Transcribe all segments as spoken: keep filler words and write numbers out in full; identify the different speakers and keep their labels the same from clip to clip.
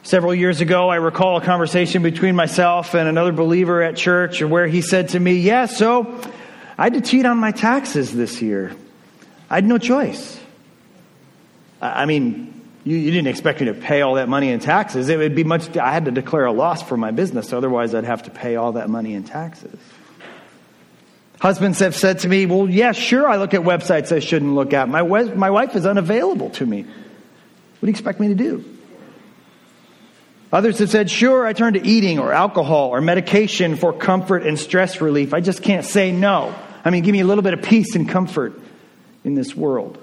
Speaker 1: Several years ago, I recall a conversation between myself and another believer at church where he said to me, yeah, so I had to cheat on my taxes this year. I had no choice. I mean, you, you didn't expect me to pay all that money in taxes. It would be much, I had to declare a loss for my business. Otherwise, I'd have to pay all that money in taxes. Husbands have said to me, well, yeah, sure, I look at websites I shouldn't look at. My, my wife is unavailable to me. What do you expect me to do? Others have said, sure, I turn to eating or alcohol or medication for comfort and stress relief. I just can't say no. I mean, give me a little bit of peace and comfort in this world.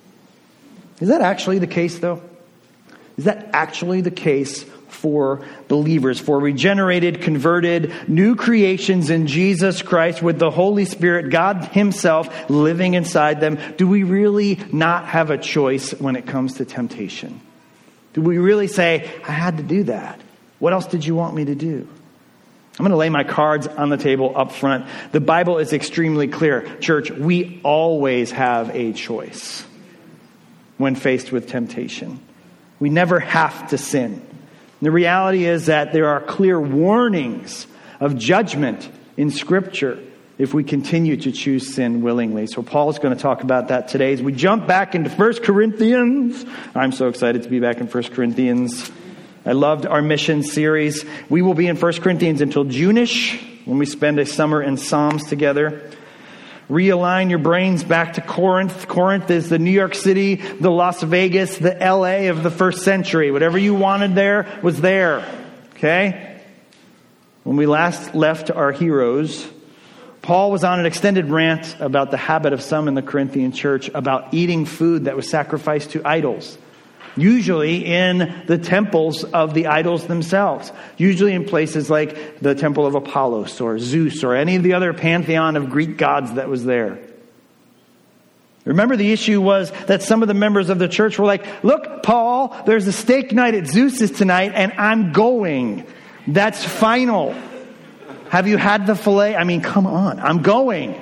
Speaker 1: Is that actually the case, though? Is that actually the case for believers, for regenerated, converted, new creations in Jesus Christ with the Holy Spirit, God Himself living inside them? Do we really not have a choice when it comes to temptation? Do we really say, I had to do that? What else did you want me to do? I'm going to lay my cards on the table up front. The Bible is extremely clear. Church, we always have a choice when faced with temptation. We never have to sin. The reality is that there are clear warnings of judgment in Scripture if we continue to choose sin willingly. So Paul is going to talk about that today as we jump back into First Corinthians. I'm so excited to be back in First Corinthians. I loved our mission series. We will be in First Corinthians until June-ish when we spend a summer in Psalms together. Realign your brains back to Corinth. Corinth is the New York City, the Las Vegas, the L A of the first century. Whatever you wanted there was there. Okay? When we last left our heroes, Paul was on an extended rant about the habit of some in the Corinthian church about eating food that was sacrificed to idols. Usually in the temples of the idols themselves. Usually in places like the temple of Apollos or Zeus or any of the other pantheon of Greek gods that was there. Remember, the issue was that some of the members of the church were like, look, Paul, there's a steak night at Zeus's tonight and I'm going. That's final. Have you had the filet? I mean, come on, I'm going.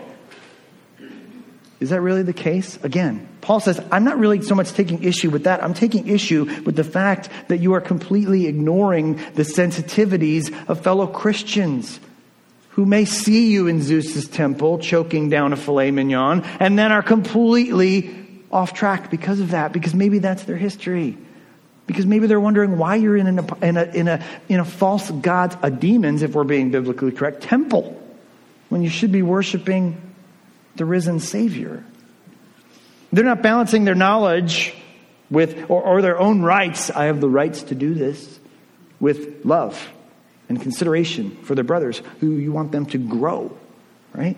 Speaker 1: Is that really the case? Again, Paul says, I'm not really so much taking issue with that. I'm taking issue with the fact that you are completely ignoring the sensitivities of fellow Christians who may see you in Zeus's temple choking down a filet mignon and then are completely off track because of that, because maybe that's their history. Because maybe they're wondering why you're in a, in a, in a, in a false god, a demon's, if we're being biblically correct, temple, when you should be worshiping the risen Savior. They're not balancing their knowledge with, or, or their own rights, I have the rights to do this, with love and consideration for their brothers who you want them to grow, right?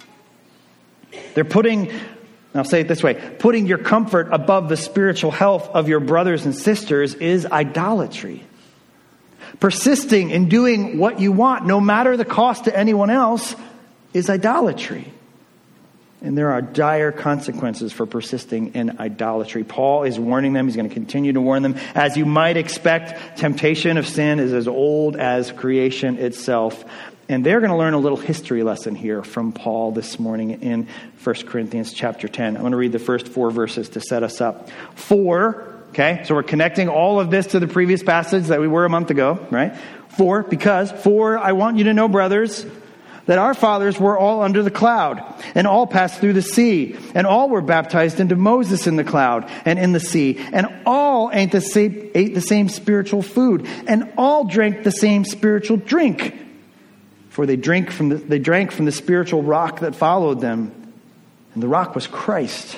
Speaker 1: They're putting, I'll say it this way, putting your comfort above the spiritual health of your brothers and sisters is idolatry. Persisting in doing what you want, no matter the cost to anyone else, is idolatry. And there are dire consequences for persisting in idolatry. Paul is warning them. He's going to continue to warn them. As you might expect, temptation of sin is as old as creation itself. And they're going to learn a little history lesson here from Paul this morning in First Corinthians chapter ten. I'm going to read the first four verses to set us up. For, okay, so we're connecting all of this to the previous passage that we were a month ago, right? For, because, for I want you to know, brothers, that our fathers were all under the cloud, and all passed through the sea, and all were baptized into Moses in the cloud and in the sea, and all ate the same, ate the same spiritual food, and all drank the same spiritual drink. For they drank from the, they drank from the spiritual rock that followed them, and the rock was Christ.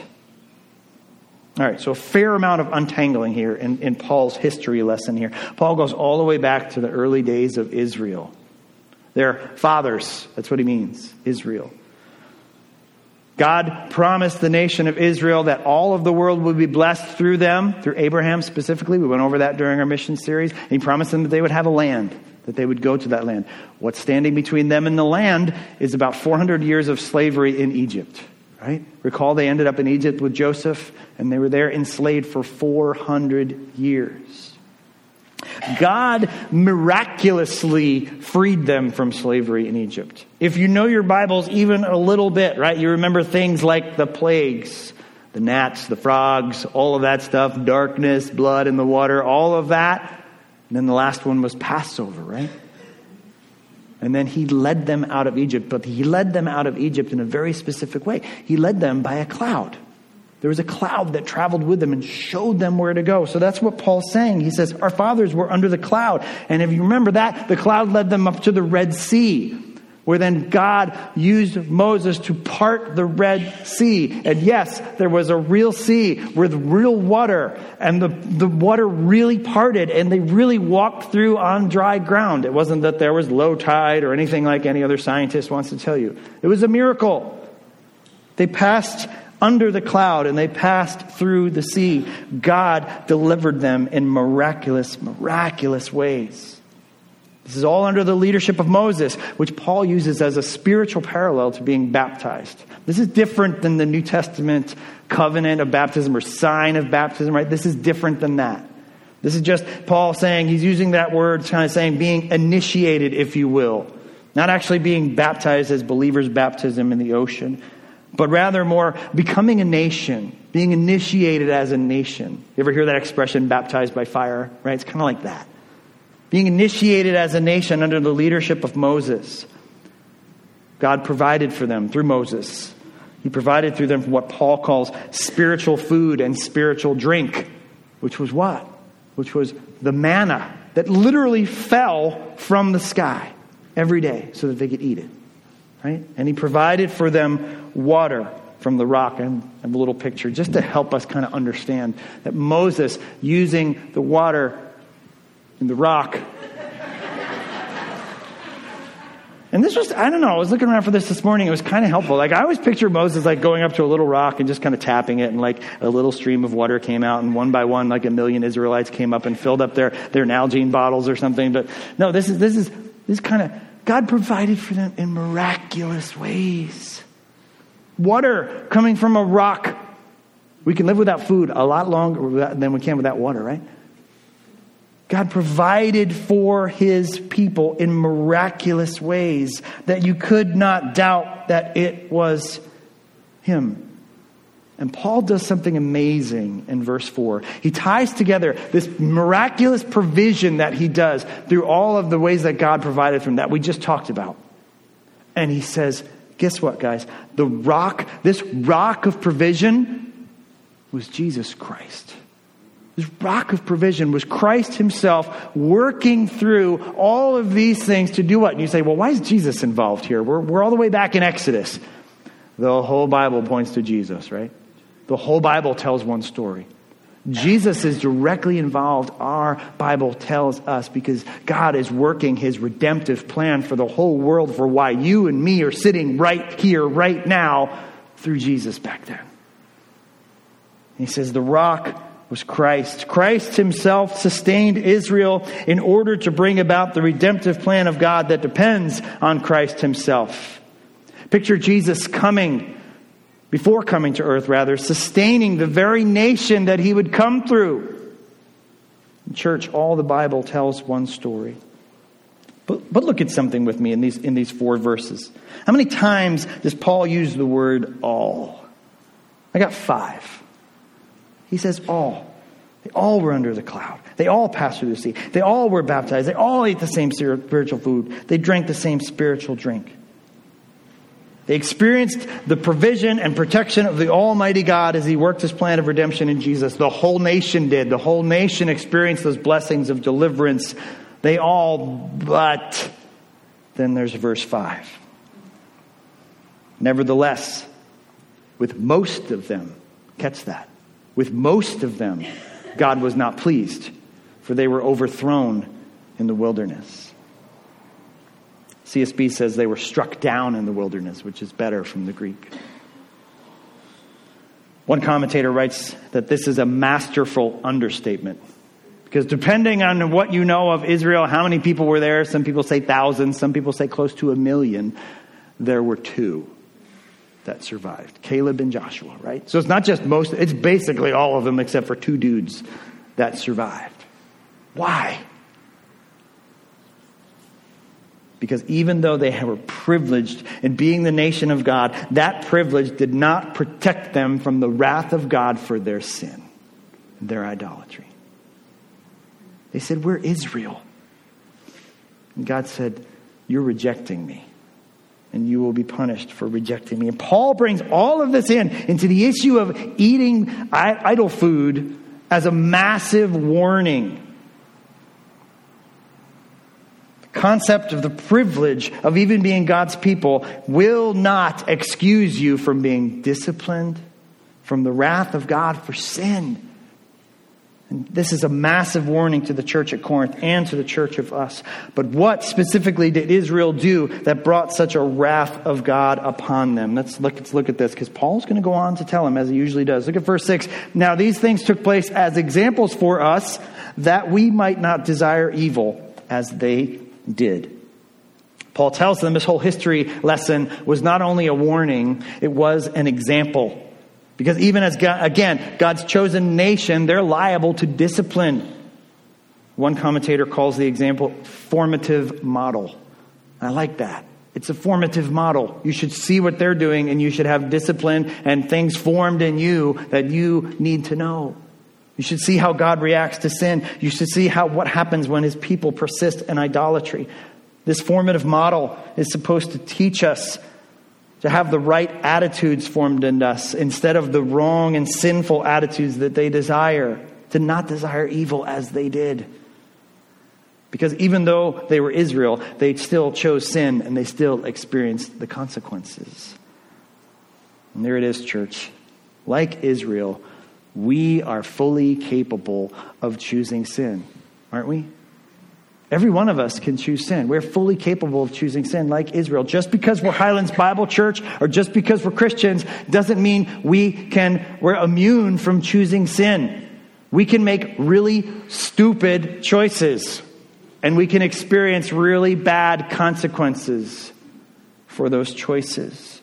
Speaker 1: All right, so a fair amount of untangling here in, in Paul's history lesson here. Paul goes all the way back to the early days of Israel. Their fathers, that's what he means, Israel. God promised the nation of Israel that all of the world would be blessed through them, through Abraham specifically. We went over that during our mission series. And he promised them that they would have a land, that they would go to that land. What's standing between them and the land is about four hundred years of slavery in Egypt, right? Recall they ended up in Egypt with Joseph, and they were there enslaved for four hundred years. God miraculously freed them from slavery in Egypt. If you know your Bibles even a little bit, right, you remember things like the plagues, the gnats, the frogs, all of that stuff, darkness, blood in the water, all of that. And then the last one was Passover, right? And then he led them out of Egypt, but he led them out of Egypt in a very specific way. He led them by a cloud. There was a cloud that traveled with them and showed them where to go. So that's what Paul's saying. He says, our fathers were under the cloud. And if you remember that, the cloud led them up to the Red Sea, where then God used Moses to part the Red Sea. And yes, there was a real sea with real water, and the, the water really parted, and they really walked through on dry ground. It wasn't that there was low tide or anything like any other scientist wants to tell you. It was a miracle. They passed under the cloud, and they passed through the sea. God delivered them in miraculous, miraculous ways. This is all under the leadership of Moses, which Paul uses as a spiritual parallel to being baptized. This is different than the New Testament covenant of baptism or sign of baptism, right? This is different than that. This is just Paul saying, he's using that word, kind of saying being initiated, if you will. Not actually being baptized as believers' baptism in the ocean, but rather more becoming a nation, being initiated as a nation. You ever hear that expression, baptized by fire, right? It's kind of like that. Being initiated as a nation under the leadership of Moses. God provided for them through Moses. He provided through them what Paul calls spiritual food and spiritual drink, which was what? Which was the manna that literally fell from the sky every day so that they could eat it. Right? And he provided for them water from the rock. And a little picture just to help us kind of understand that Moses, using the water in the rock. And this was, I don't know, I was looking around for this this morning. It was kind of helpful. Like, I always picture Moses like going up to a little rock and just kind of tapping it, and like a little stream of water came out, and one by one, like a million Israelites came up and filled up their, their Nalgene bottles or something. But no, this is, this is, this is kind of, God provided for them in miraculous ways. Water coming from a rock. We can live without food a lot longer than we can without water, right? God provided for his people in miraculous ways that you could not doubt that it was him. And Paul does something amazing in verse four. He ties together this miraculous provision that he does through all of the ways that God provided for him that we just talked about. And he says, guess what, guys? The rock, this rock of provision was Jesus Christ. This rock of provision was Christ himself working through all of these things to do what? And you say, well, why is Jesus involved here? We're, we're all the way back in Exodus. The whole Bible points to Jesus, right? The whole Bible tells one story. Jesus is directly involved, our Bible tells us, because God is working his redemptive plan for the whole world, for why you and me are sitting right here, right now, through Jesus back then. He says the rock was Christ. Christ himself sustained Israel in order to bring about the redemptive plan of God that depends on Christ himself. Picture Jesus coming, before coming to earth rather, sustaining the very nation that he would come through. In church, all the Bible tells one story. But, but look at something with me in these, in these four verses. How many times does Paul use the word all? I got five. He says all. They all were under the cloud. They all passed through the sea. They all were baptized. They all ate the same spiritual food. They drank the same spiritual drink. They experienced the provision and protection of the Almighty God as he worked his plan of redemption in Jesus. The whole nation did. The whole nation experienced those blessings of deliverance. They all, but then there's verse five. Nevertheless, with most of them, catch that, with most of them, God was not pleased, for they were overthrown in the wilderness. C S B says they were struck down in the wilderness, which is better from the Greek. One commentator writes that this is a masterful understatement. Because depending on what you know of Israel, how many people were there, some people say thousands, some people say close to a million, there were two that survived. Caleb and Joshua, right? So it's not just most, it's basically all of them except for two dudes that survived. Why? Because even though they were privileged in being the nation of God, that privilege did not protect them from the wrath of God for their sin, their idolatry. They said, we're Israel. And God said, you're rejecting me. And you will be punished for rejecting me. And Paul brings all of this in, into the issue of eating idol food as a massive warning. The concept of the privilege of even being God's people will not excuse you from being disciplined, from the wrath of God for sin. And this is a massive warning to the church at Corinth and to the church of us. But what specifically did Israel do that brought such a wrath of God upon them? Let's look, let's look at this, because Paul's going to go on to tell them, as he usually does. Look at verse six. Now these things took place as examples for us, that we might not desire evil as they did. Paul tells them this whole history lesson was not only a warning, it was an example. Because even as, God, again, God's chosen nation, they're liable to discipline. One commentator calls the example formative model. I like that. It's a formative model. You should see what they're doing, and you should have discipline and things formed in you that you need to know. You should see how God reacts to sin. You should see how what happens when his people persist in idolatry. This formative model is supposed to teach us to have the right attitudes formed in us instead of the wrong and sinful attitudes that they desire, to not desire evil as they did. Because even though they were Israel, they still chose sin and they still experienced the consequences. And there it is, church. Like Israel, we are fully capable of choosing sin, aren't we? Every one of us can choose sin. We're fully capable of choosing sin like Israel. Just because we're Highlands Bible Church or just because we're Christians doesn't mean we can, we're immune from choosing sin. We can make really stupid choices, and we can experience really bad consequences for those choices.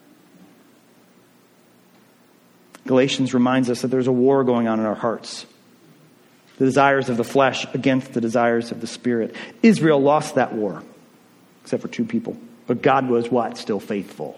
Speaker 1: Galatians reminds us that there's a war going on in our hearts. The desires of the flesh against the desires of the Spirit. Israel lost that war, except for two people. But God was what? Still faithful.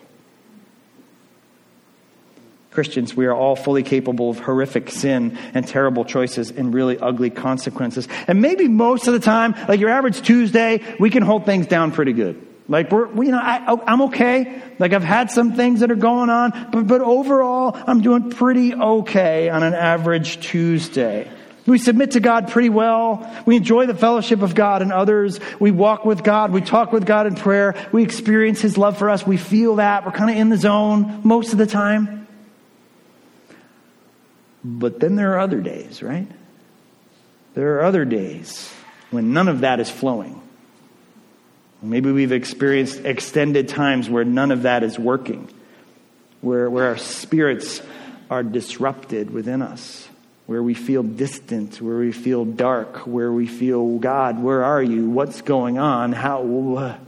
Speaker 1: Christians, we are all fully capable of horrific sin and terrible choices and really ugly consequences. And maybe most of the time, like your average Tuesday, we can hold things down pretty good. Like we're, we, you know, I, I'm okay. Like I've had some things that are going on, but, but overall, I'm doing pretty okay on an average Tuesday. We submit to God pretty well. We enjoy the fellowship of God and others. We walk with God. We talk with God in prayer. We experience his love for us. We feel that. We're kind of in the zone most of the time. But then there are other days, right? There are other days when none of that is flowing. Maybe we've experienced extended times where none of that is working, where, where our spirits are disrupted within us, where we feel distant, where we feel dark, where we feel, God, where are you? What's going on? How?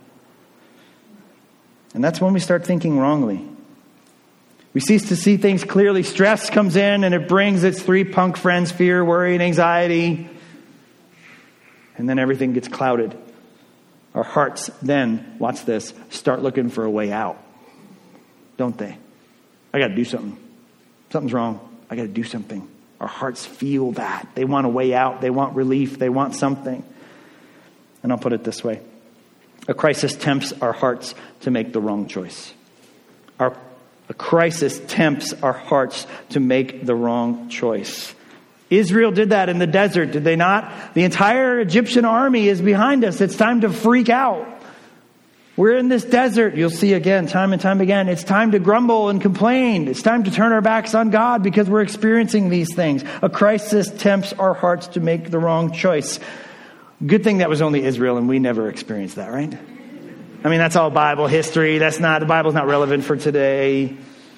Speaker 1: And that's when we start thinking wrongly. We cease to see things clearly. Stress comes in and it brings its three punk friends, fear, worry, and anxiety. And then everything gets clouded. Our hearts then, watch this, start looking for a way out. Don't they? I got to do something. Something's wrong. I got to do something. Our hearts feel that. They want a way out. They want relief. They want something. And I'll put it this way. A crisis tempts our hearts to make the wrong choice. Our, a crisis tempts our hearts to make the wrong choice. Israel did that in the desert, did they not? The entire Egyptian army is behind us. It's time to freak out. We're in this desert. You'll see again, time and time again. It's time to grumble and complain. It's time to turn our backs on God because we're experiencing these things. A crisis tempts our hearts to make the wrong choice. Good thing that was only Israel and we never experienced that, right? I mean, that's all Bible history. That's not, the Bible's not relevant for today.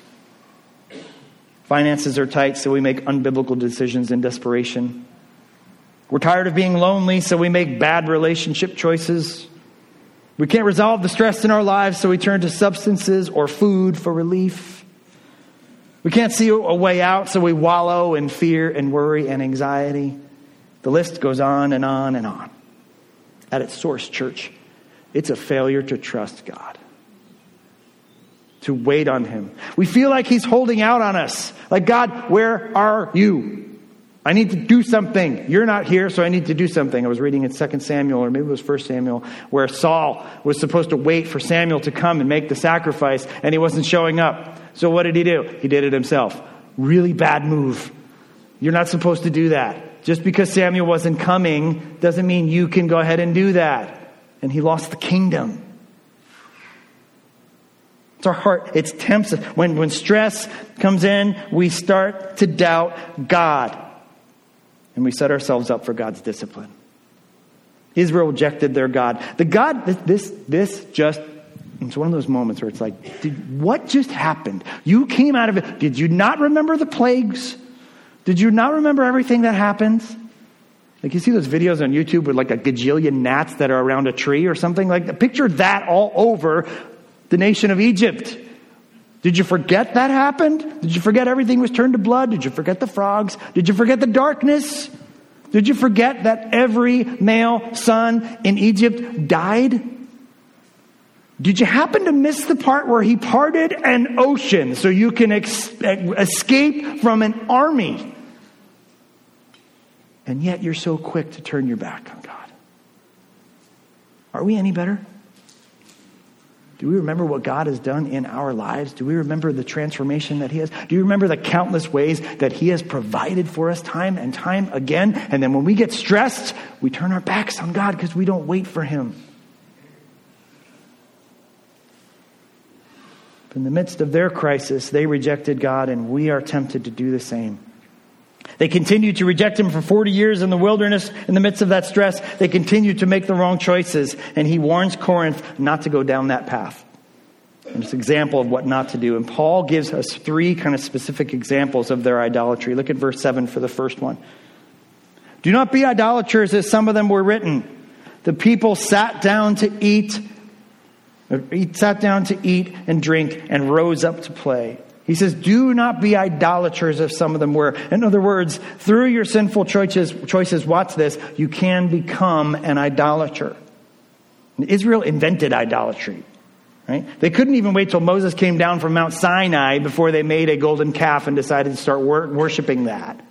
Speaker 1: Finances are tight, so we make unbiblical decisions in desperation. We're tired of being lonely, so we make bad relationship choices. We can't resolve the stress in our lives, so we turn to substances or food for relief. We can't see a way out, so we wallow in fear and worry and anxiety. The list goes on and on and on. At its source, church, it's a failure to trust God, to wait on him. We feel like he's holding out on us. Like, God, where are you? I need to do something. You're not here, so I need to do something. I was reading in Second Samuel, or maybe it was First Samuel, where Saul was supposed to wait for Samuel to come and make the sacrifice, and he wasn't showing up. So what did he do? He did it himself. Really bad move. You're not supposed to do that. Just because Samuel wasn't coming doesn't mean you can go ahead and do that. And he lost the kingdom. It's our heart. It tempts us. When, when stress comes in, we start to doubt God. And we set ourselves up for God's discipline. Israel rejected their God. The God, this, this, this just, it's one of those moments where it's like, did, what just happened? You came out of it. Did you not remember the plagues? Did you not remember everything that happened? Like you see those videos on YouTube with like a gajillion gnats that are around a tree or something like that. Picture that all over the nation of Egypt. Did you forget that happened? Did you forget everything was turned to blood? Did you forget the frogs? Did you forget the darkness? Did you forget that every male son in Egypt died? Did you happen to miss the part where he parted an ocean so you can ex- escape from an army? And yet you're so quick to turn your back on God. Are we any better? Do we remember what God has done in our lives? Do we remember the transformation that he has? Do you remember the countless ways that he has provided for us time and time again? And then when we get stressed, we turn our backs on God because we don't wait for him. In the midst of their crisis, they rejected God, and we are tempted to do the same. They continued to reject him for forty years in the wilderness. In the midst of that stress, they continued to make the wrong choices. And he warns Corinth not to go down that path. And it's an example of what not to do. And Paul gives us three kind of specific examples of their idolatry. Look at verse seven for the first one. Do not be idolaters as some of them were written. The people sat down to eat, sat down to eat and drink and rose up to play. He says, do not be idolaters as some of them were. In other words, through your sinful choices, choices, watch this, you can become an idolater. Israel invented idolatry, right? They couldn't even wait till Moses came down from Mount Sinai before they made a golden calf and decided to start wor- worshiping that.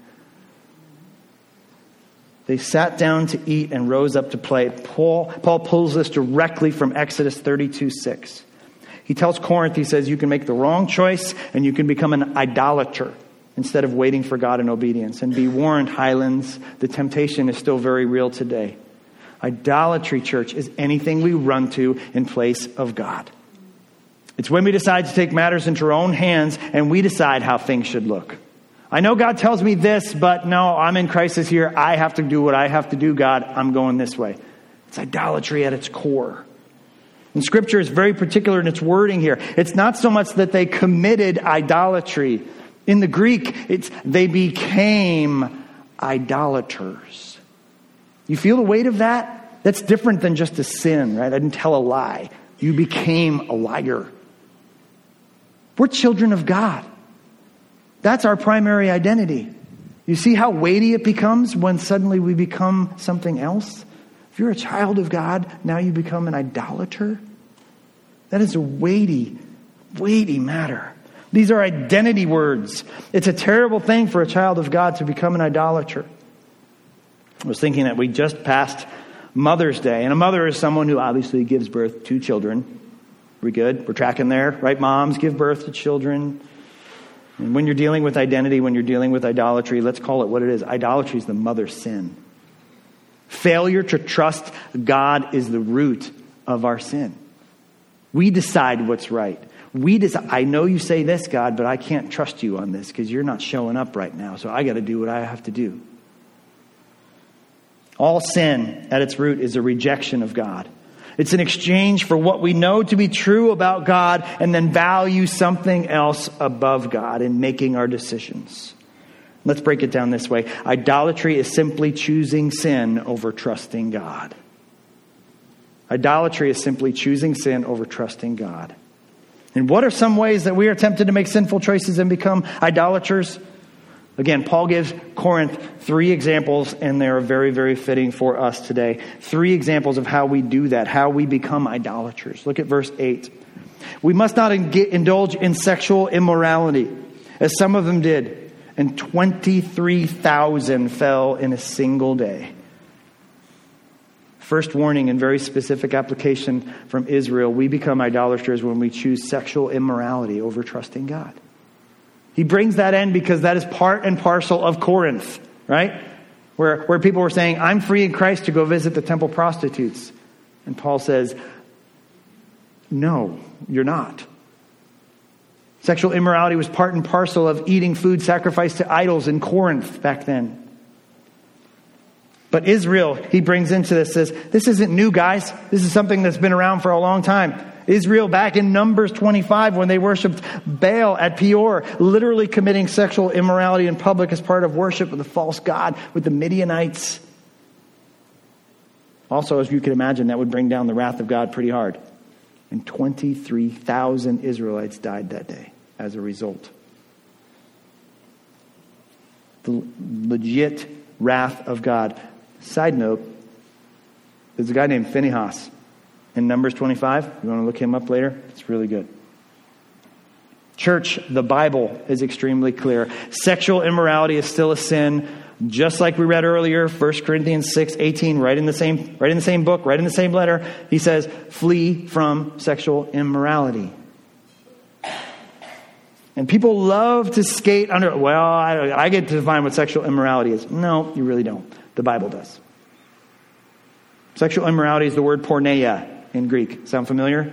Speaker 1: They sat down to eat and rose up to play. Paul, Paul pulls this directly from Exodus thirty-two six. He tells Corinth, he says, you can make the wrong choice and you can become an idolater instead of waiting for God in obedience. And be warned, Highlands, the temptation is still very real today. Idolatry, church, is anything we run to in place of God. It's when we decide to take matters into our own hands and we decide how things should look. I know God tells me this, but no, I'm in crisis here. I have to do what I have to do, God. I'm going this way. It's idolatry at its core. And Scripture is very particular in its wording here. It's not so much that they committed idolatry. In the Greek, it's they became idolaters. You feel the weight of that? That's different than just a sin, right? I didn't tell a lie. You became a liar. We're children of God. That's our primary identity. You see how weighty it becomes when suddenly we become something else? If you're a child of God, now you become an idolater. That is a weighty, weighty matter. These are identity words. It's a terrible thing for a child of God to become an idolater. I was thinking that we just passed Mother's Day, and a mother is someone who obviously gives birth to children. We good? We're tracking there, right? Moms give birth to children. And when you're dealing with identity, when you're dealing with idolatry, let's call it what it is. Idolatry is the mother's sin. Failure to trust God is the root of our sin. We decide what's right. We decide, I know you say this, God, but I can't trust you on this because you're not showing up right now. So I got to do what I have to do. All sin at its root is a rejection of God. It's an exchange for what we know to be true about God and then value something else above God in making our decisions. Let's break it down this way. Idolatry is simply choosing sin over trusting God. Idolatry is simply choosing sin over trusting God. And what are some ways that we are tempted to make sinful choices and become idolaters? Again, Paul gives Corinth three examples, and they are very, very fitting for us today. Three examples of how we do that, how we become idolaters. Look at verse eight. We must not indulge in sexual immorality, as some of them did, and twenty-three thousand fell in a single day. First warning and very specific application from Israel: we become idolaters when we choose sexual immorality over trusting God. He brings that in because that is part and parcel of Corinth, right? Where, where people were saying, I'm free in Christ to go visit the temple prostitutes. And Paul says, no, you're not. Sexual immorality was part and parcel of eating food sacrificed to idols in Corinth back then. But Israel, he brings into this, says, this isn't new, guys. This is something that's been around for a long time. Israel, back in Numbers twenty-five, when they worshipped Baal at Peor, literally committing sexual immorality in public as part of worship of the false god with the Midianites. Also, as you can imagine, that would bring down the wrath of God pretty hard. And twenty-three thousand Israelites died that day as a result. The legit wrath of God. Side note, there's a guy named Phinehas in Numbers twenty-five. You want to look him up later? It's really good. Church, the Bible is extremely clear. Sexual immorality is still a sin, just like we read earlier, First Corinthians six eighteen, right in the same, right in the same book, right in the same letter. He says, flee from sexual immorality. And people love to skate under, well, I, I get to define what sexual immorality is. No, you really don't. The Bible does. Sexual immorality is the word porneia in Greek. Sound familiar?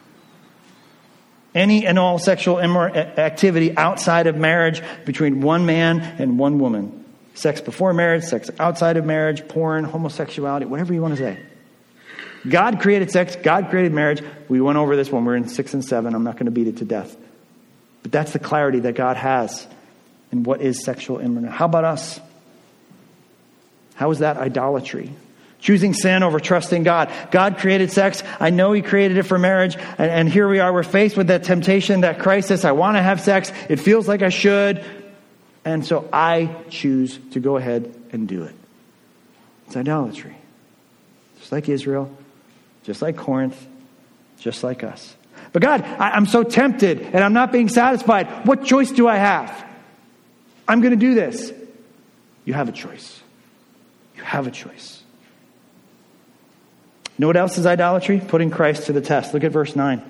Speaker 1: Any and all sexual immor- activity outside of marriage between one man and one woman. Sex before marriage, sex outside of marriage, porn, homosexuality, whatever you want to say. God created sex. God created marriage. We went over this when we're in six and seven. I'm not going to beat it to death. But that's the clarity that God has in what is sexual immorality. How about us? How is that idolatry? Choosing sin over trusting God. God created sex. I know he created it for marriage. And, and here we are. We're faced with that temptation, that crisis. I want to have sex. It feels like I should. And so I choose to go ahead and do it. It's idolatry. Just like Israel. Just like Corinth. Just like us. But God, I, I'm so tempted and I'm not being satisfied. What choice do I have? I'm going to do this. You have a choice. You have a choice. You know what else is idolatry? Putting Christ to the test. Look at verse nine.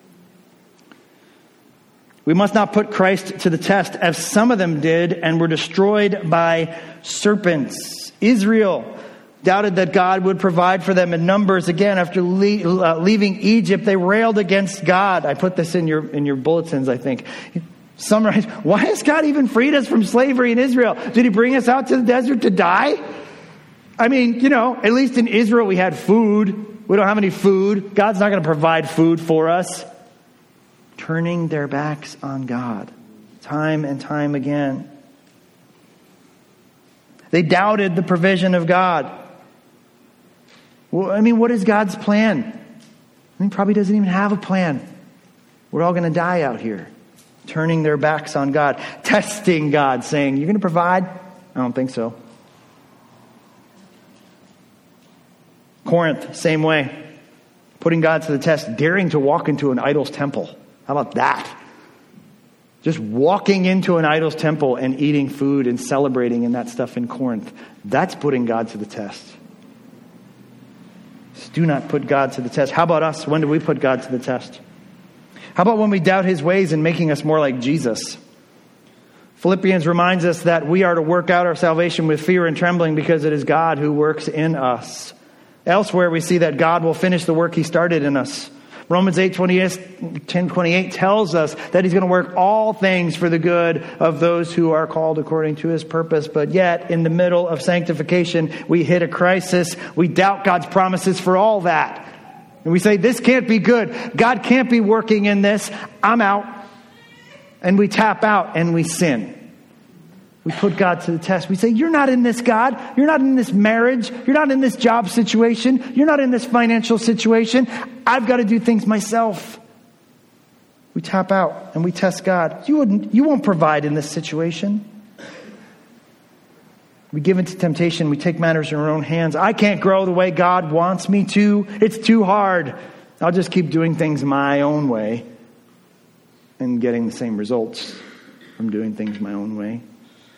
Speaker 1: We must not put Christ to the test as some of them did and were destroyed by serpents. Israel doubted that God would provide for them in Numbers. Again, after le- uh, leaving Egypt, they railed against God. I put this in your in your bulletins, I think. Summarize, why has God even freed us from slavery in Israel? Did he bring us out to the desert to die? I mean, you know, at least in Israel we had food. We don't have any food. God's not going to provide food for us. Turning their backs on God time and time again. They doubted the provision of God. Well, I mean, what is God's plan? I mean, probably doesn't even have a plan. We're all going to die out here. Turning their backs on God. Testing God, saying, you're going to provide? I don't think so. Corinth, same way. Putting God to the test. Daring to walk into an idol's temple. How about that? Just walking into an idol's temple and eating food and celebrating and that stuff in Corinth. That's putting God to the test. Just do not put God to the test. How about us? When do we put God to the test? How about when we doubt his ways and making us more like Jesus? Philippians reminds us that we are to work out our salvation with fear and trembling because it is God who works in us. Elsewhere, we see that God will finish the work he started in us. Romans eight twenty-eight, ten twenty-eight tells us that he's going to work all things for the good of those who are called according to his purpose. But yet, in the middle of sanctification, we hit a crisis. We doubt God's promises for all that. And we say, this can't be good. God can't be working in this. I'm out. And we tap out and we sin. We put God to the test. We say, you're not in this, God. You're not in this marriage. You're not in this job situation. You're not in this financial situation. I've got to do things myself. We tap out and we test God. You wouldn't, you won't provide in this situation. We give into temptation. We take matters in our own hands. I can't grow the way God wants me to. It's too hard. I'll just keep doing things my own way and getting the same results from doing things my own way.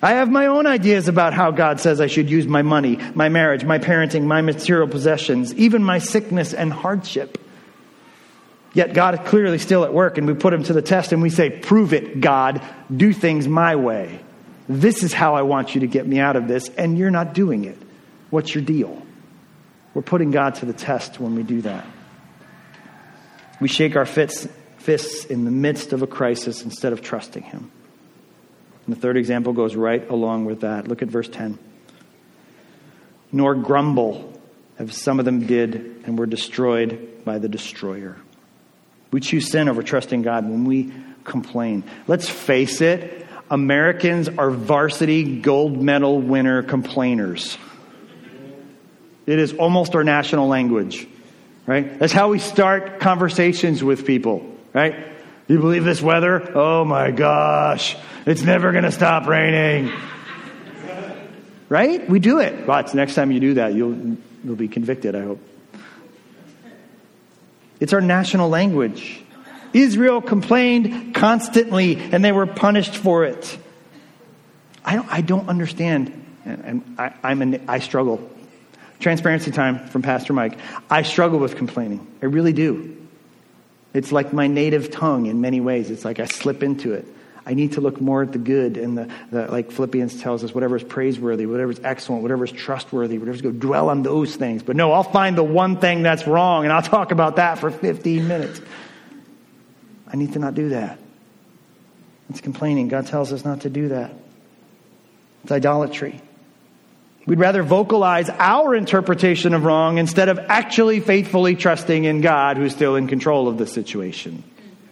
Speaker 1: I have my own ideas about how God says I should use my money, my marriage, my parenting, my material possessions, even my sickness and hardship. Yet God is clearly still at work, and we put him to the test and we say, prove it, God. Do things my way. This is how I want you to get me out of this, and you're not doing it. What's your deal? We're putting God to the test when we do that. We shake our fists, fists in the midst of a crisis instead of trusting him. And the third example goes right along with that. Look at verse ten. Nor grumble, as some of them did and were destroyed by the destroyer. We choose sin over trusting God when we complain. Let's face it, Americans are varsity gold medal winner complainers. It is almost our national language, right? That's how we start conversations with people, right? You believe this weather? Oh my gosh, it's never going to stop raining. Right? We do it. But next time you do that, you'll you'll be convicted, I hope. It's our national language. Israel complained constantly, and they were punished for it. I don't, I don't understand, and, and I, I'm an, I struggle. Transparency time from Pastor Mike. I struggle with complaining. I really do. It's like my native tongue in many ways. It's like I slip into it. I need to look more at the good and the, the like Philippians tells us, whatever is praiseworthy, whatever is excellent, whatever is trustworthy, whatever is good, dwell on those things. But no, I'll find the one thing that's wrong and I'll talk about that for fifteen minutes. I need to not do that. It's complaining. God tells us not to do that. It's idolatry. We'd rather vocalize our interpretation of wrong instead of actually faithfully trusting in God who's still in control of the situation.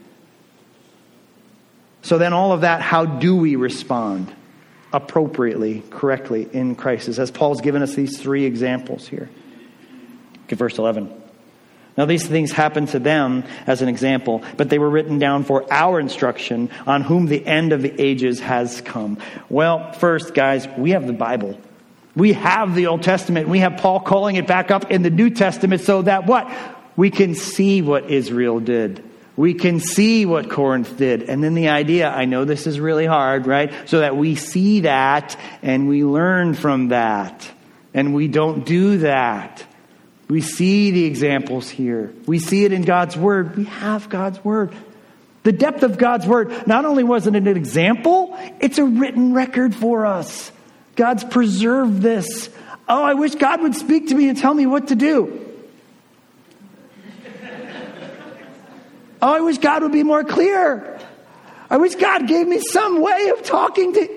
Speaker 1: So then all of that, how do we respond appropriately, correctly in crisis? As Paul's given us these three examples here. Look at verse eleven. Now these things happened to them as an example, but they were written down for our instruction, on whom the end of the ages has come. Well, first, guys, we have the Bible. We have the Old Testament. We have Paul calling it back up in the New Testament so that what? We can see what Israel did. We can see what Corinth did. And then the idea, I know this is really hard, right? So that we see that and we learn from that. And we don't do that. We see the examples here. We see it in God's Word. We have God's Word. The depth of God's Word, not only wasn't it an example, it's a written record for us. God's preserved this. Oh, I wish God would speak to me and tell me what to do. Oh, I wish God would be more clear. I wish God gave me some way of talking to...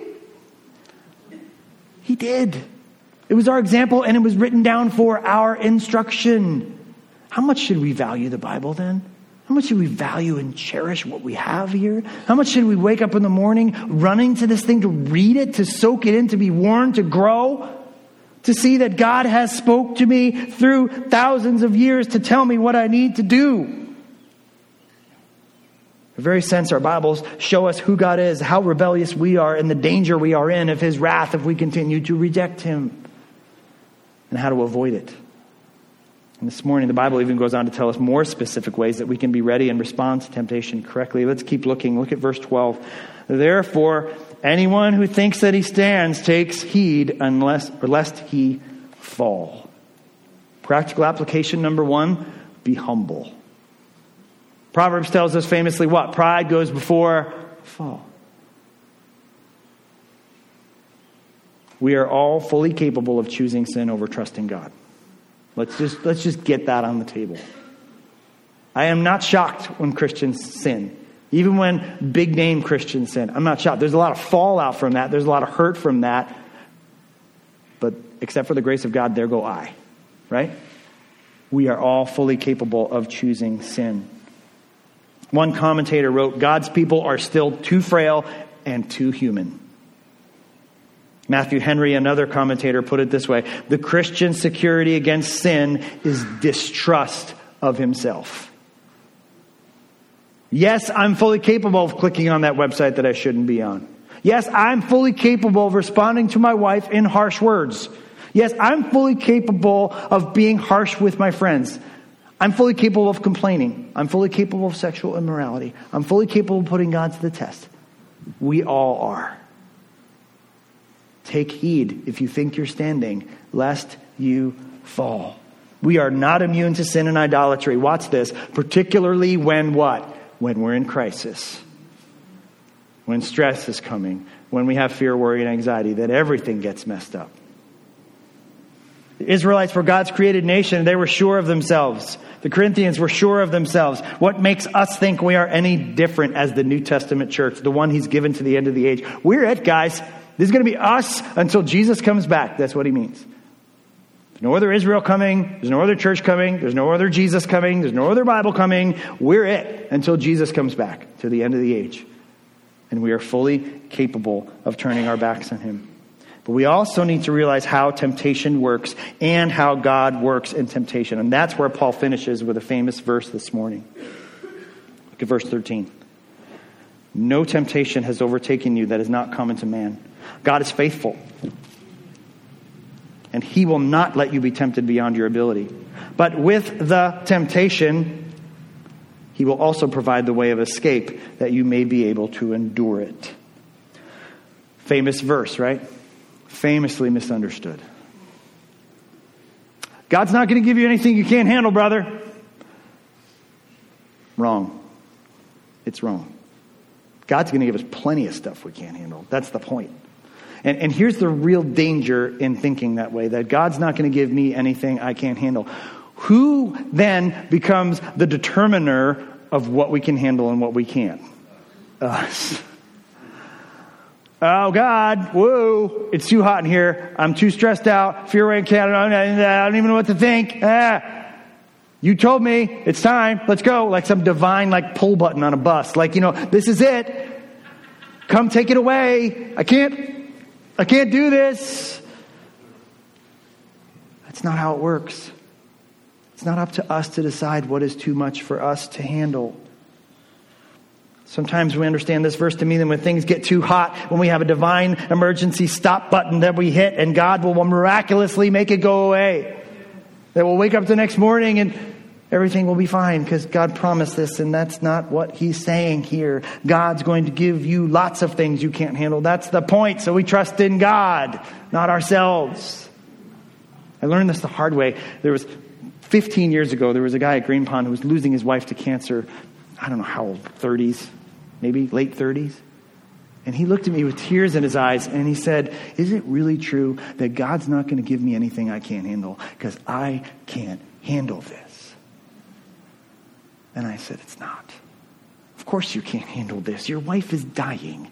Speaker 1: He did. It was our example, and it was written down for our instruction. How much should we value the Bible then? How much should we value and cherish what we have here? How much should we wake up in the morning running to this thing to read it, to soak it in, to be warned, to grow, to see that God has spoke to me through thousands of years to tell me what I need to do? In a very sense, our Bibles show us who God is, how rebellious we are, and the danger we are in of his wrath if we continue to reject him, and how to avoid it. And this morning, the Bible even goes on to tell us more specific ways that we can be ready and respond to temptation correctly. Let's keep looking. Look at verse twelve. Therefore, anyone who thinks that he stands takes heed unless, or lest he fall. Practical application number one, be humble. Proverbs tells us famously what? Pride goes before fall. We are all fully capable of choosing sin over trusting God. Let's just let's just get that on the table. I am not shocked when Christians sin. Even when big name Christians sin. I'm not shocked. There's a lot of fallout from that. There's a lot of hurt from that. But except for the grace of God, there go I. Right? We are all fully capable of choosing sin. One commentator wrote, God's people are still too frail and too human. Matthew Henry, another commentator, put it this way: the Christian security against sin is distrust of himself. Yes, I'm fully capable of clicking on that website that I shouldn't be on. Yes, I'm fully capable of responding to my wife in harsh words. Yes, I'm fully capable of being harsh with my friends. I'm fully capable of complaining. I'm fully capable of sexual immorality. I'm fully capable of putting God to the test. We all are. Take heed if you think you're standing, lest you fall. We are not immune to sin and idolatry. Watch this. Particularly when what? When we're in crisis. When stress is coming. When we have fear, worry, and anxiety. Then everything gets messed up. The Israelites were God's created nation. They were sure of themselves. The Corinthians were sure of themselves. What makes us think we are any different as the New Testament church, the one he's given to the end of the age? We're it, guys. This is going to be us until Jesus comes back. That's what he means. There's no other Israel coming. There's no other church coming. There's no other Jesus coming. There's no other Bible coming. We're it until Jesus comes back to the end of the age. And we are fully capable of turning our backs on him. But we also need to realize how temptation works and how God works in temptation. And that's where Paul finishes with a famous verse this morning. Look at verse thirteen. No temptation has overtaken you that is not common to man. God is faithful, and he will not let you be tempted beyond your ability. But with the temptation, he will also provide the way of escape that you may be able to endure it. Famous verse, right? Famously misunderstood. God's not going to give you anything you can't handle, brother. Wrong. It's wrong. God's going to give us plenty of stuff we can't handle. That's the point. And, and here's the real danger in thinking that way, that God's not going to give me anything I can't handle. Who then becomes the determiner of what we can handle and what we can't? Us. Oh, God, whoa, it's too hot in here. I'm too stressed out. Fear, worry, I don't even know what to think. Ah, you told me it's time. Let's go. Like some divine like pull button on a bus. Like, you know, this is it. Come take it away. I can't, I can't do this. That's not how it works. It's not up to us to decide what is too much for us to handle. Sometimes we understand this verse to mean that when things get too hot, when we have a divine emergency stop button that we hit and God will miraculously make it go away. That we'll wake up the next morning and everything will be fine because God promised this, and that's not what he's saying here. God's going to give you lots of things you can't handle. That's the point. So we trust in God, not ourselves. I learned this the hard way. There was fifteen years ago, there was a guy at Green Pond who was losing his wife to cancer. I don't know how old, thirties, maybe late thirties. And he looked at me with tears in his eyes and he said, is it really true that God's not going to give me anything I can't handle because I can't handle this? And I said, it's not. Of course you can't handle this. Your wife is dying.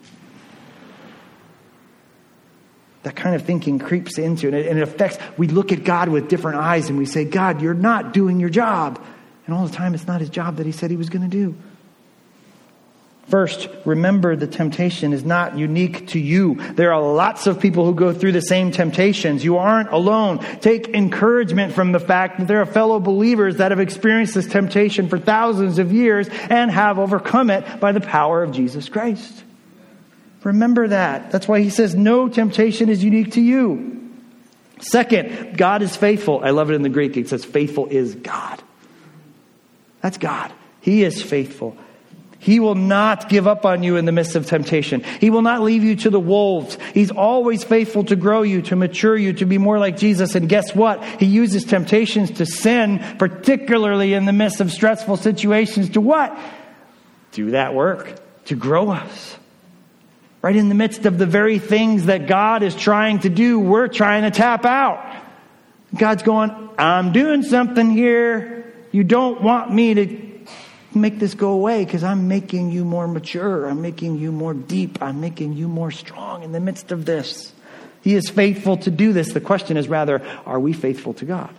Speaker 1: That kind of thinking creeps into it and it affects, we look at God with different eyes and we say, God, you're not doing your job. And all the time, it's not his job that he said he was going to do. First, remember the temptation is not unique to you. There are lots of people who go through the same temptations. You aren't alone. Take encouragement from the fact that there are fellow believers that have experienced this temptation for thousands of years and have overcome it by the power of Jesus Christ. Remember that. That's why he says no temptation is unique to you. Second, God is faithful. I love it in the Greek. It says faithful is God. That's God. He is faithful. He will not give up on you in the midst of temptation. He will not leave you to the wolves. He's always faithful to grow you, to mature you, to be more like Jesus. And guess what? He uses temptations to sin, particularly in the midst of stressful situations, to what? Do that work, to grow us. Right in the midst of the very things that God is trying to do, we're trying to tap out. God's going, I'm doing something here. You don't want me to make this go away because I'm making you more mature. I'm making you more deep. I'm making you more strong in the midst of this. He is faithful to do this. The question is rather, are we faithful to God?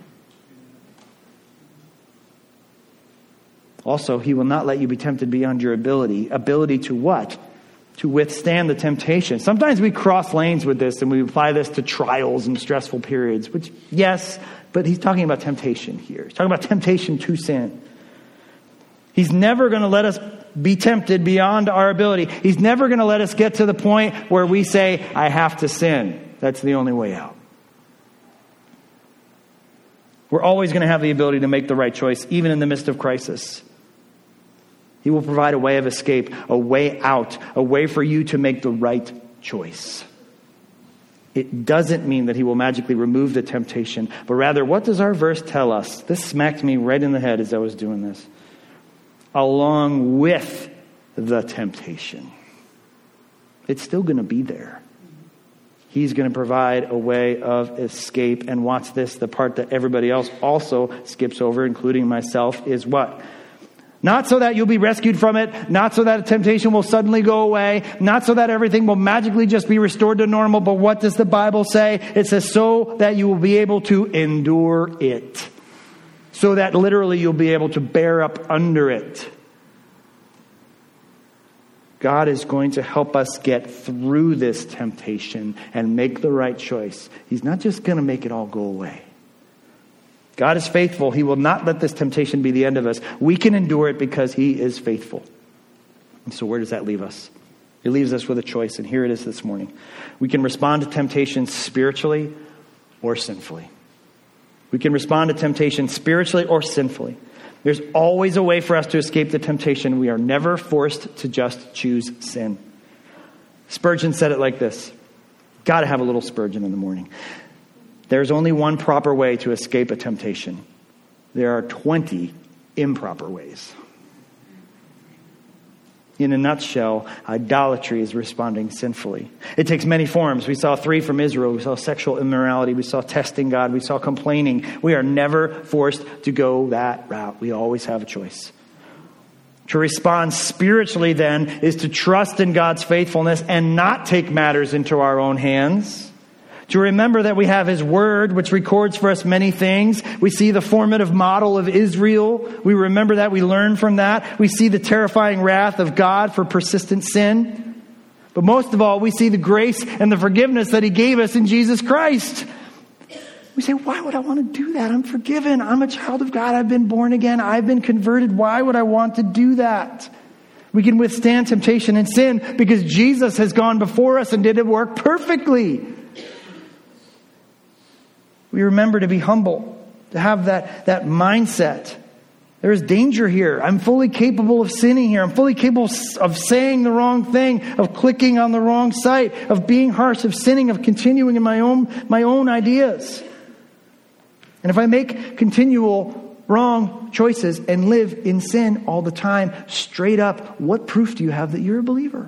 Speaker 1: Also, he will not let you be tempted beyond your ability. Ability to what? To withstand the temptation. Sometimes we cross lanes with this and we apply this to trials and stressful periods, which, yes, but he's talking about temptation here. He's talking about temptation to sin. He's never going to let us be tempted beyond our ability. He's never going to let us get to the point where we say, I have to sin. That's the only way out. We're always going to have the ability to make the right choice, even in the midst of crisis. He will provide a way of escape, a way out, a way for you to make the right choice. It doesn't mean that he will magically remove the temptation, but rather, what does our verse tell us? This smacked me right in the head as I was doing this. Along with the temptation. It's still going to be there. He's going to provide a way of escape. And watch this, the part that everybody else also skips over, including myself, is what? Not so that you'll be rescued from it. Not so that a temptation will suddenly go away. Not so that everything will magically just be restored to normal. But what does the Bible say? It says so that you will be able to endure it. So that literally you'll be able to bear up under it. God is going to help us get through this temptation and make the right choice. He's not just going to make it all go away. God is faithful. He will not let this temptation be the end of us. We can endure it because he is faithful. And so where does that leave us? It leaves us with a choice, and here it is this morning. We can respond to temptation spiritually or sinfully. We can respond to temptation spiritually or sinfully. There's always a way for us to escape the temptation. We are never forced to just choose sin. Spurgeon said it like this. Got to have a little Spurgeon in the morning. There's only one proper way to escape a temptation. There are twenty improper ways. In a nutshell, idolatry is responding sinfully. It takes many forms. We saw three from Israel. We saw sexual immorality. We saw testing God. We saw complaining. We are never forced to go that route. We always have a choice. To respond spiritually, then, is to trust in God's faithfulness and not take matters into our own hands. To remember that we have his word, which records for us many things. We see the formative model of Israel. We remember that. We learn from that. We see the terrifying wrath of God for persistent sin. But most of all, we see the grace and the forgiveness that he gave us in Jesus Christ. We say, why would I want to do that? I'm forgiven. I'm a child of God. I've been born again. I've been converted. Why would I want to do that? We can withstand temptation and sin because Jesus has gone before us and did it work perfectly. We remember to be humble, to have that, that mindset. There is danger here. I'm fully capable of sinning here. I'm fully capable of saying the wrong thing, of clicking on the wrong site, of being harsh, of sinning, of continuing in my own, my own ideas. And if I make continual wrong choices and live in sin all the time, straight up, what proof do you have that you're a believer?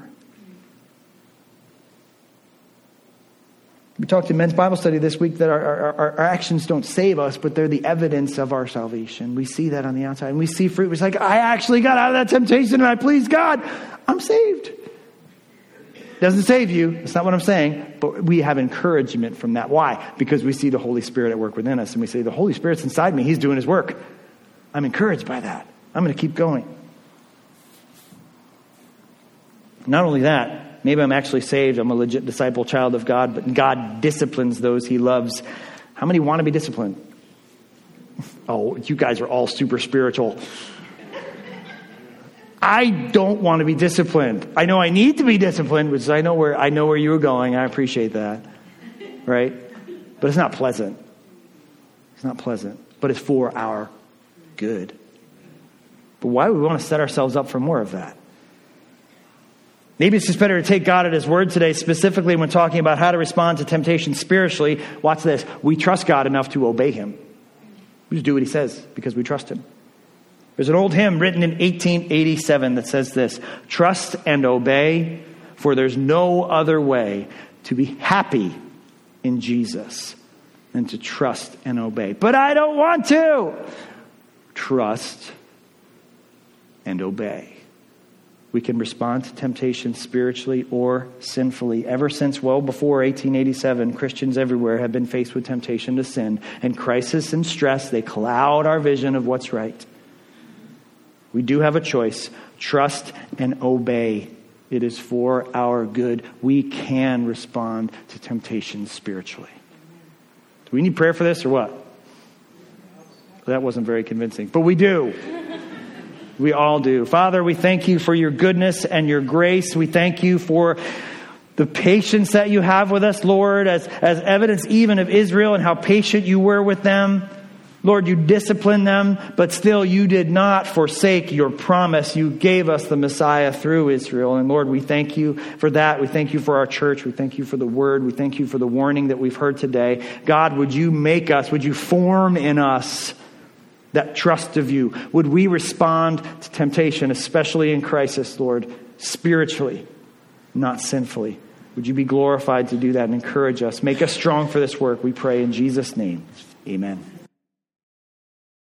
Speaker 1: We talked in men's Bible study this week that our, our, our actions don't save us, but they're the evidence of our salvation. We see that on the outside. And we see fruit. It's like, I actually got out of that temptation and I pleased God. I'm saved. Doesn't save you. That's not what I'm saying. But we have encouragement from that. Why? Because we see the Holy Spirit at work within us. And we say, the Holy Spirit's inside me. He's doing his work. I'm encouraged by that. I'm going to keep going. Not only that, maybe I'm actually saved. I'm a legit disciple, child of God, but God disciplines those he loves. How many want to be disciplined? Oh, you guys are all super spiritual. I don't want to be disciplined. I know I need to be disciplined, which is I know where I know where you were going. I appreciate that. Right? But it's not pleasant. It's not pleasant. But it's for our good. But why would we want to set ourselves up for more of that? Maybe it's just better to take God at his word today, specifically when talking about how to respond to temptation spiritually. Watch this. We trust God enough to obey him. We just do what he says because we trust him. There's an old hymn written in eighteen eighty-seven that says this: trust and obey, for there's no other way to be happy in Jesus than to trust and obey. But I don't want to. Trust and obey. We can respond to temptation spiritually or sinfully. Ever since well before eighteen eighty-seven, Christians everywhere have been faced with temptation to sin. And crisis and stress, they cloud our vision of what's right. We do have a choice. Trust and obey. It is for our good. We can respond to temptation spiritually. Do we need prayer for this or what? That wasn't very convincing, but we do. We all do. Father, we thank you for your goodness and your grace. We thank you for the patience that you have with us, Lord, as, as evidence even of Israel and how patient you were with them. Lord, you disciplined them, but still you did not forsake your promise. You gave us the Messiah through Israel. And Lord, we thank you for that. We thank you for our church. We thank you for the word. We thank you for the warning that we've heard today. God, would you make us, would you form in us that trust of you? Would we respond to temptation, especially in crisis, Lord, spiritually, not sinfully? Would you be glorified to do that and encourage us? Make us strong for this work, we pray in Jesus' name. Amen.